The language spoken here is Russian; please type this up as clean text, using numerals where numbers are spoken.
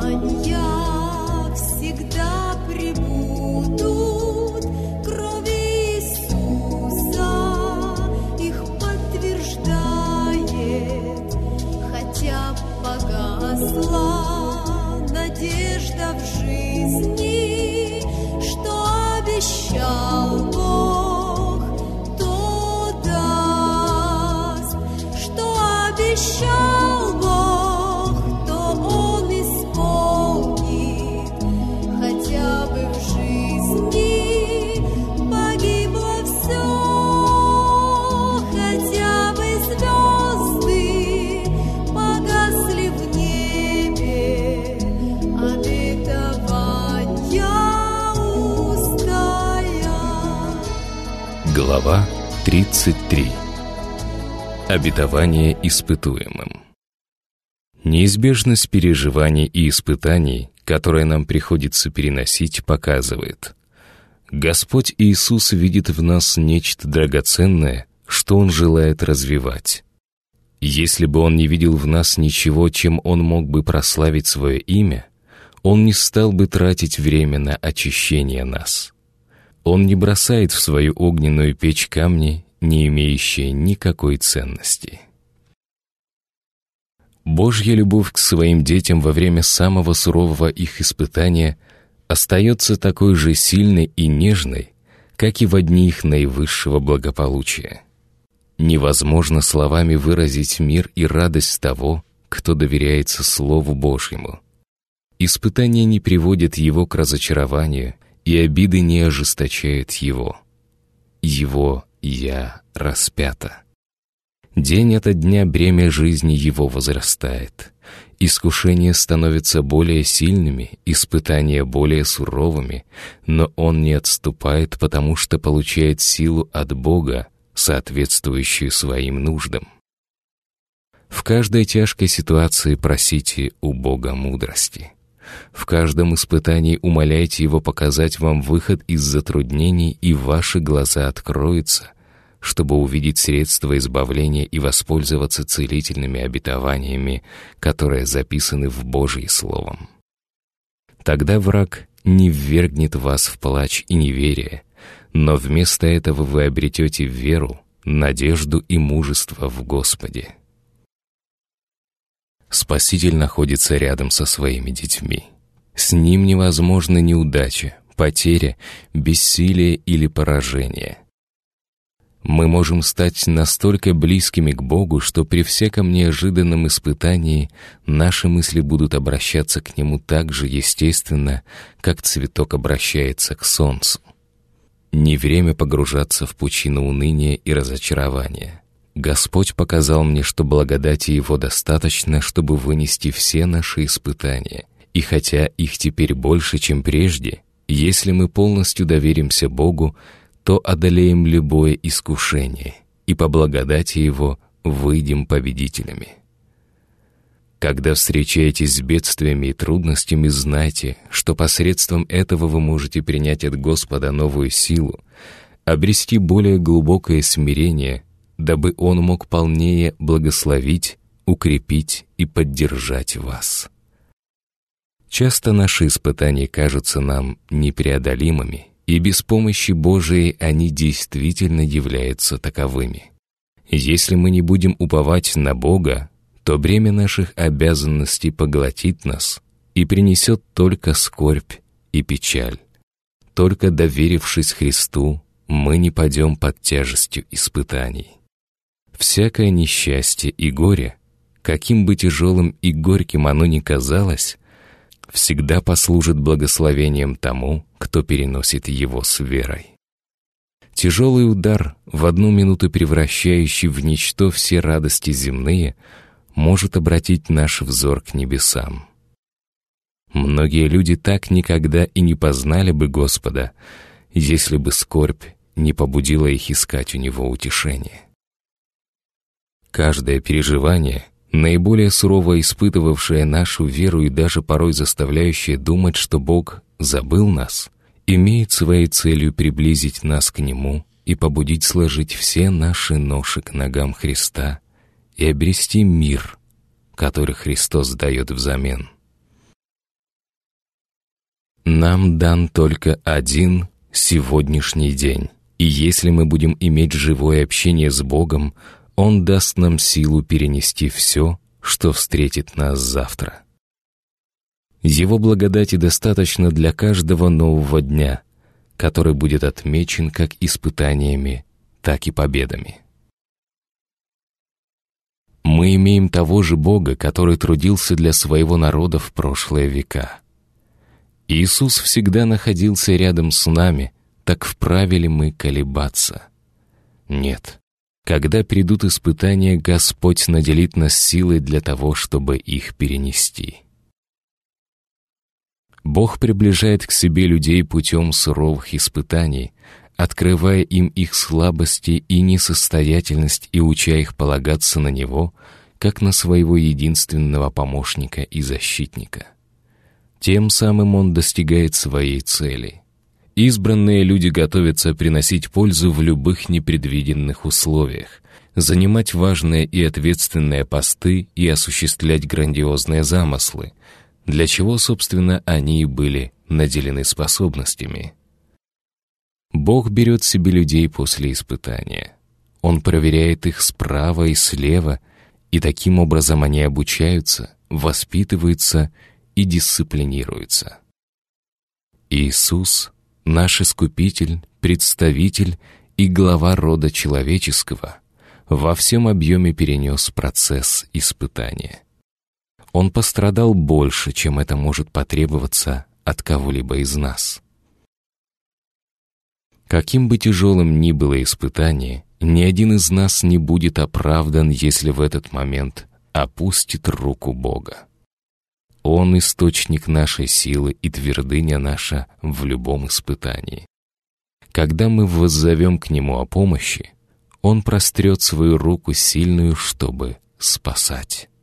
всегда прибудут, крови Иисуса их подтверждает, хотя погасла надежда в жизни, что обещал Бог, то даст, что обещал Бог, то Он исполнит, хотя бы в жизни погибло все, хотя бы звезды погасли в небе, обетования устоят. Глава 33. Обетование испытуемым. Неизбежность переживаний и испытаний, которые нам приходится переносить, показывает: Господь Иисус видит в нас нечто драгоценное, что Он желает развивать. Если бы Он не видел в нас ничего, чем Он мог бы прославить свое имя, Он не стал бы тратить время на очищение нас. Он не бросает в свою огненную печь камни, не имеющие никакой ценности. Божья любовь к своим детям во время самого сурового их испытания остается такой же сильной и нежной, как и во дни их наивысшего благополучия. Невозможно словами выразить мир и радость того, кто доверяется Слову Божьему. Испытания не приводят его к разочарованию, и обиды не ожесточают его. Его «я» распято. День ото дня бремя жизни его возрастает. Искушения становятся более сильными, испытания более суровыми, но он не отступает, потому что получает силу от Бога, соответствующую своим нуждам. В каждой тяжкой ситуации просите у Бога мудрости. В каждом испытании умоляйте Его показать вам выход из затруднений, и ваши глаза откроются, чтобы увидеть средства избавления и воспользоваться целительными обетованиями, которые записаны в Божьем Словом. Тогда враг не ввергнет вас в плач и неверие, но вместо этого вы обретете веру, надежду и мужество в Господе. Спаситель находится рядом со своими детьми. С Ним невозможна неудача, потеря, бессилие или поражение. Мы можем стать настолько близкими к Богу, что при всяком неожиданном испытании наши мысли будут обращаться к Нему так же естественно, как цветок обращается к солнцу. Не время погружаться в пучину уныния и разочарования. Господь показал мне, что благодати Его достаточно, чтобы вынести все наши испытания. И хотя их теперь больше, чем прежде, если мы полностью доверимся Богу, то одолеем любое искушение, и по благодати Его выйдем победителями. Когда встречаетесь с бедствиями и трудностями, знайте, что посредством этого вы можете принять от Господа новую силу, обрести более глубокое смирение, дабы Он мог полнее благословить, укрепить и поддержать вас. Часто наши испытания кажутся нам непреодолимыми, и без помощи Божией они действительно являются таковыми. Если мы не будем уповать на Бога, то бремя наших обязанностей поглотит нас и принесет только скорбь и печаль. Только доверившись Христу, мы не падем под тяжестью испытаний. Всякое несчастье и горе, каким бы тяжелым и горьким оно ни казалось, всегда послужит благословением тому, кто переносит его с верой. Тяжелый удар, в одну минуту превращающий в ничто все радости земные, может обратить наш взор к небесам. Многие люди так никогда и не познали бы Господа, если бы скорбь не побудила их искать у Него утешение. Каждое переживание, наиболее сурово испытывавшее нашу веру и даже порой заставляющее думать, что Бог забыл нас, имеет своей целью приблизить нас к Нему и побудить сложить все наши ноши к ногам Христа и обрести мир, который Христос дает взамен. Нам дан только один сегодняшний день, и если мы будем иметь живое общение с Богом, Он даст нам силу перенести все, что встретит нас завтра. Его благодати достаточно для каждого нового дня, который будет отмечен как испытаниями, так и победами. Мы имеем того же Бога, который трудился для своего народа в прошлые века. Иисус всегда находился рядом с нами, так вправе ли мы колебаться? Нет. Когда придут испытания, Господь наделит нас силой для того, чтобы их перенести. Бог приближает к себе людей путем суровых испытаний, открывая им их слабости и несостоятельность и уча их полагаться на Него, как на своего единственного помощника и защитника. Тем самым Он достигает своей цели. Избранные люди готовятся приносить пользу в любых непредвиденных условиях, занимать важные и ответственные посты и осуществлять грандиозные замыслы, для чего, собственно, они и были наделены способностями. Бог берет себе людей после испытания. Он проверяет их справа и слева, и таким образом они обучаются, воспитываются и дисциплинируются. Иисус, наш Искупитель, представитель и глава рода человеческого, во всем объеме перенес процесс испытания. Он пострадал больше, чем это может потребоваться от кого-либо из нас. Каким бы тяжелым ни было испытание, ни один из нас не будет оправдан, если в этот момент опустит руку Бога. Он — источник нашей силы и твердыня наша в любом испытании. Когда мы воззовем к Нему о помощи, Он прострет свою руку сильную, чтобы спасать.